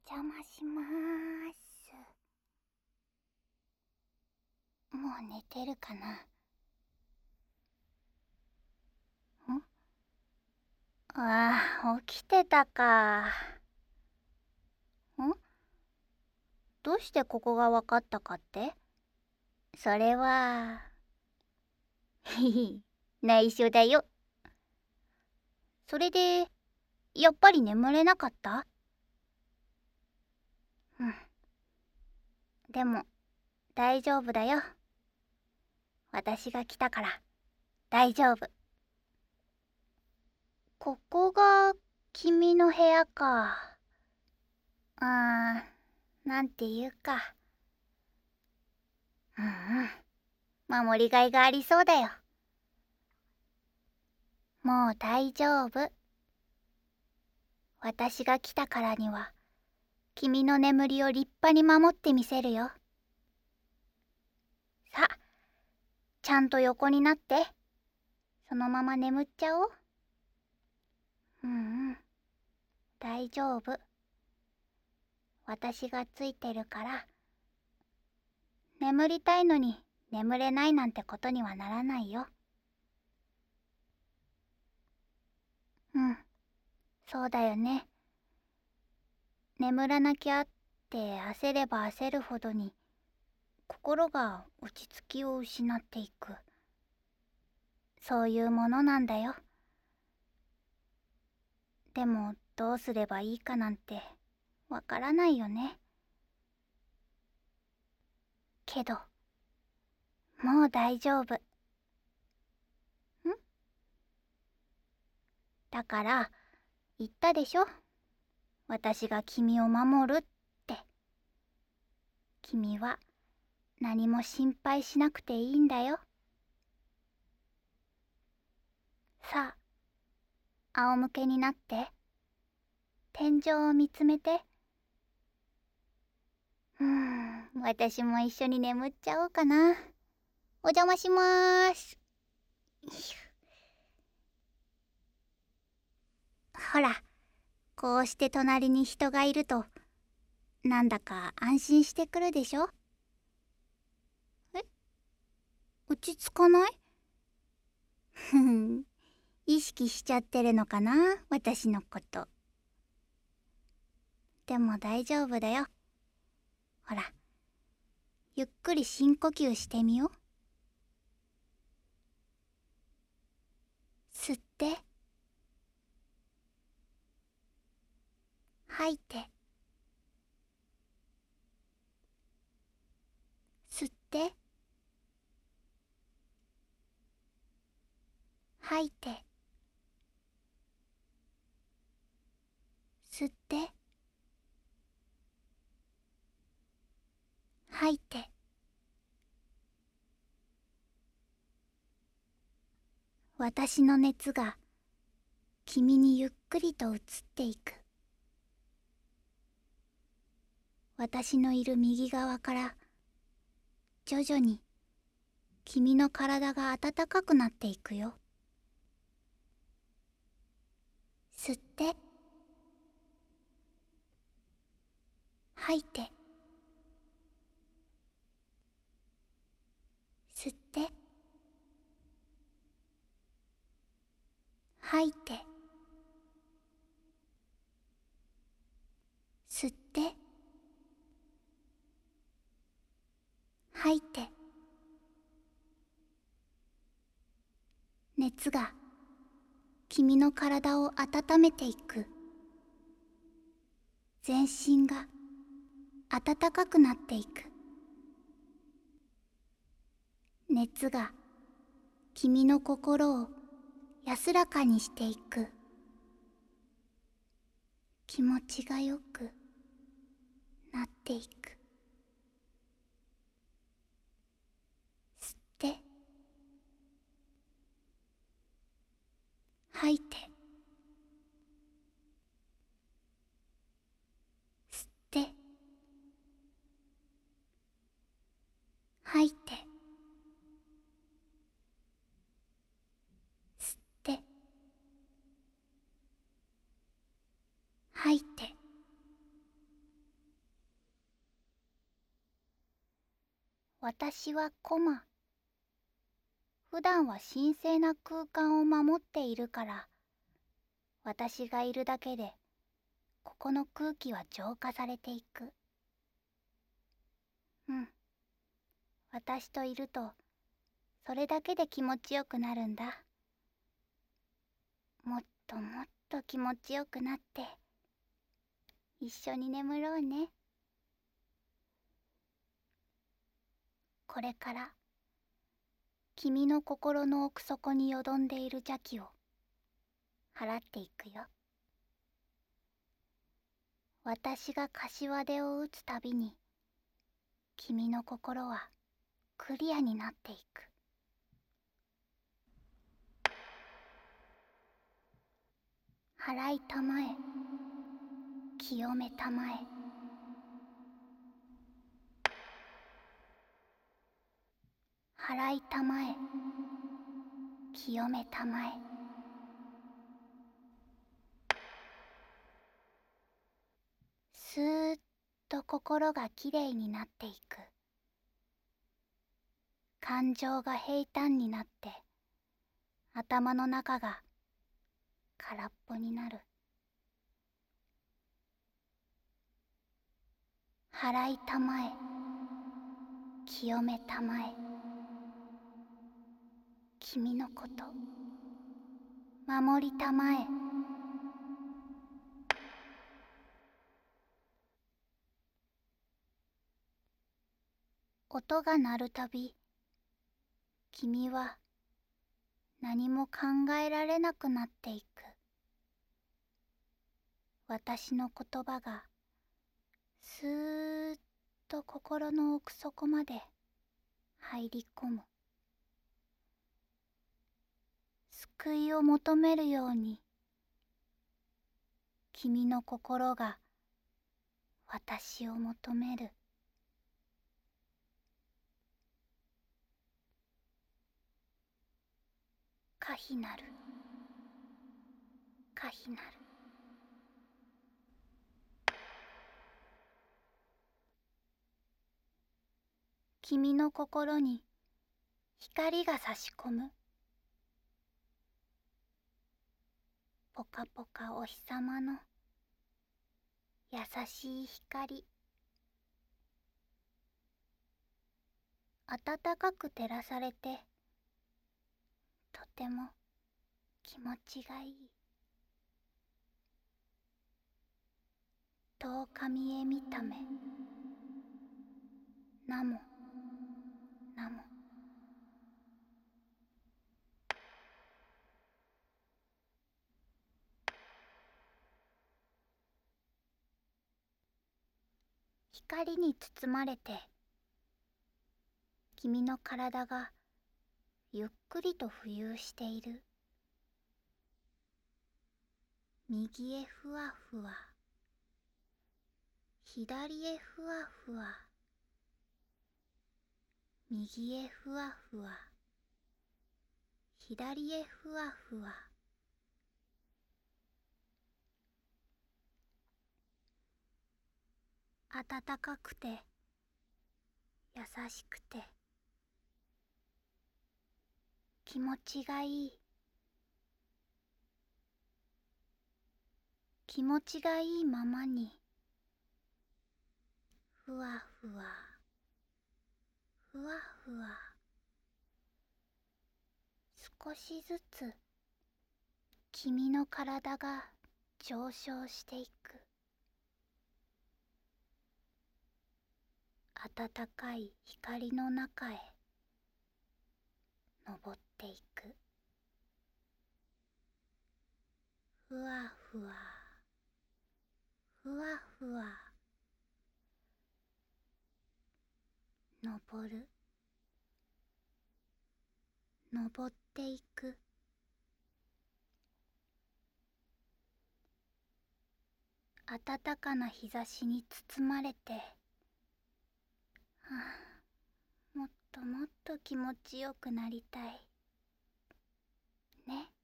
邪魔しまーす。もう寝てるかな。ああ、起きてたか。どうしてここが分かったかって？それはひひ、内緒だよ。それでやっぱり眠れなかった？うん。でも大丈夫だよ。私が来たから大丈夫。ここが君の部屋か。なんていうか。守りがいがありそうだよ。もう大丈夫。私が来たからには君の眠りを立派に守ってみせるよ。さあ、ちゃんと横になって、そのまま眠っちゃおう。大丈夫。私がついてるから、眠りたいのに眠れないなんてことにはならないよ。そうだよね。眠らなきゃって焦れば焦るほどに心が落ち着きを失っていく。そういうものなんだよ。でもどうすればいいかなんてわからないよね。けどもう大丈夫。だから言ったでしょ。私が君を守るって。君は何も心配しなくていいんだよ。さあ、仰向けになって天井を見つめて。私も一緒に眠っちゃおうかな。お邪魔しまーす。ほら、こうして隣に人がいるとなんだか安心してくるでしょ。落ち着かない？意識しちゃってるのかな、私のこと。でも大丈夫だよ。ほら、ゆっくり深呼吸してみよう。吸って、吐いて、吸って、吐いて、吸って、吐いて。私の熱が君にゆっくりと移っていく。私のいる右側から徐々に君の体が温かくなっていくよ。吸って、吐いて、吸って、吐いて、吸って、吐いて。熱が君の体を温めていく。全身が温かくなっていく。熱が君の心を安らかにしていく。気持ちがよくなっていく。吸って、吐いて、吸って、吐いて、吸って、吐いて。 私はコマ。普段は神聖な空間を守っているから、私がいるだけでここの空気は浄化されていく。うん。私といるとそれだけで気持ちよくなるんだ。もっともっと気持ちよくなって一緒に眠ろうね。これから君の心の奥底によどんでいる邪気を払っていくよ。私が柏手を打つたびに君の心はクリアになっていく。払いたまえ、清めたまえ。払いたまえ、清めたまえ。スーッと心がきれいになっていく。感情が平坦になって頭の中が空っぽになる。払いたまえ、清めたまえ。君のこと守りたまえ。音が鳴るたび、君は何も考えられなくなっていく。私の言葉がスーッと心の奥底まで入り込む。救いを求めるように君の心が私を求める。可否なる、可否なる。君の心に光が差し込む。ぽかぽかお日さまの優しい光。暖かく照らされてとても気持ちがいい。遠かみえみためなもなも。光に包まれて君の体がゆっくりと浮遊している。右へふわふわ、左へふわふわ、右へふわふわ、左へふわふわ。暖かくて優しくて気持ちがいい。気持ちがいいままにふわふわふわふわ、少しずつ君の体が上昇していく。暖かい光の中へ登っていく。ふわふわふわふわ、登る、登っていく。暖かな日差しに包まれて、もっともっと気持ちよくなりたいね。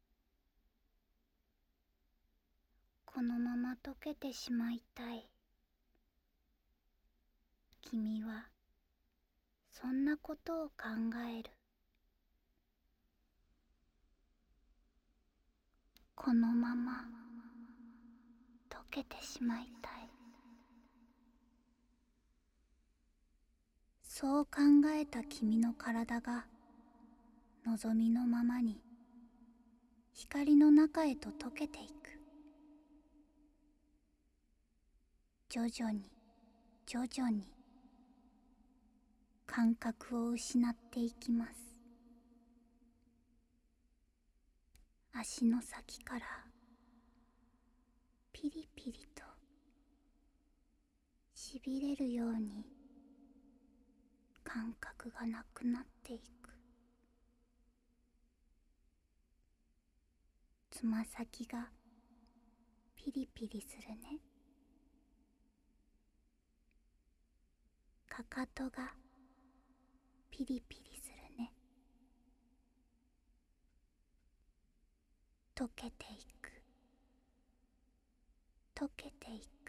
このまま溶けてしまいたい。君はそんなことを考える。このまま溶けてしまいたい。そう考えた君の体が望みのままに光の中へと溶けていく。徐々に徐々に感覚を失っていきます。足の先からピリピリとしびれるように感覚がなくなっていく。つま先がピリピリするね。かかとがピリピリするね。溶けていく、溶けていく。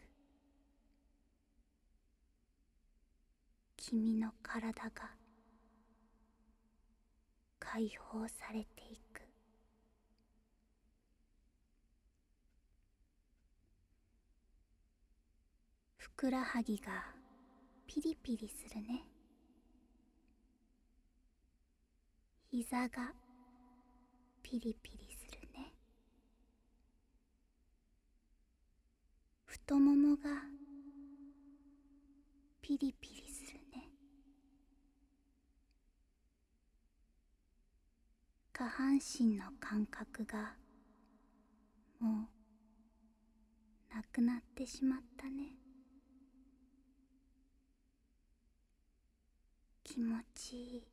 君の体が解放されていく。ふくらはぎがピリピリするね。膝がピリピリするね。太ももがピリピリするね。下半身の感覚がもうなくなってしまったね。気持ちいい。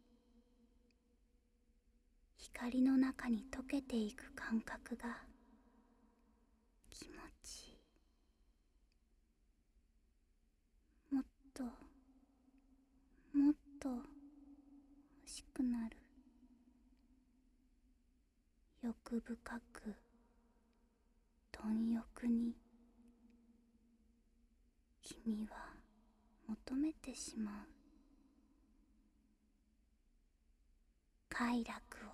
光の中に溶けていく感覚が気持ちいい。もっともっと欲しくなる。欲深く貪欲に君は求めてしまう。快楽を。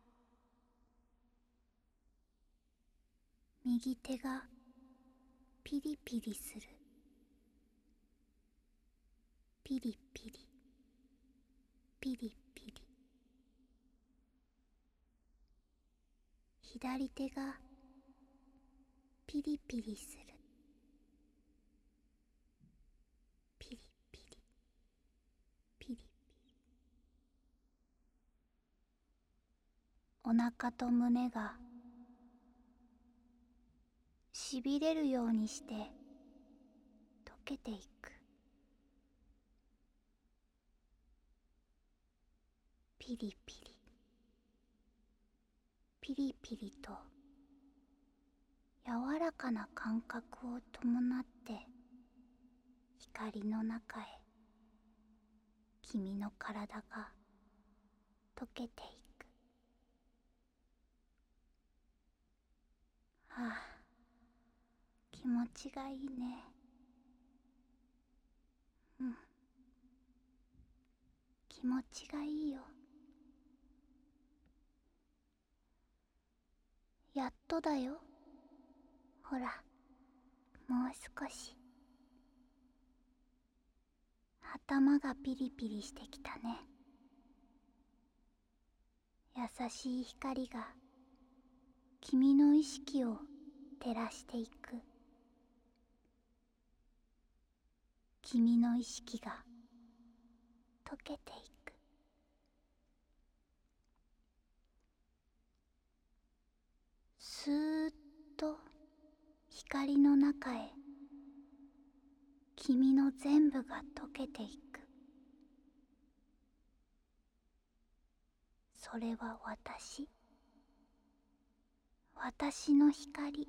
右手がピリピリする。ピリピリピリピリ。左手がピリピリする。ピリピリピリピリ。お腹と胸がしびれるようにして溶けていく。ピリピリピリピリと柔らかな感覚を伴って光の中へ君の体が溶けていく。はあ、気持ちがいいね。うん、気持ちがいいよ。やっとだよ。ほら、もう少し。頭がピリピリしてきたね。優しい光が君の意識を照らしていく。君の意識が溶けていく。スーッと光の中へ君の全部が溶けていく。それは私の光。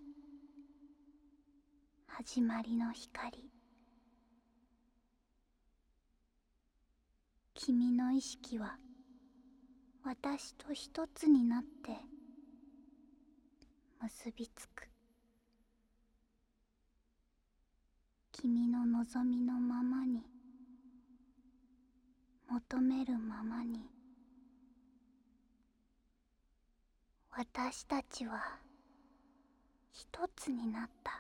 始まりの光。君の意識は私と一つになって結びつく。君の望みのままに求めるままに私たちは一つになった。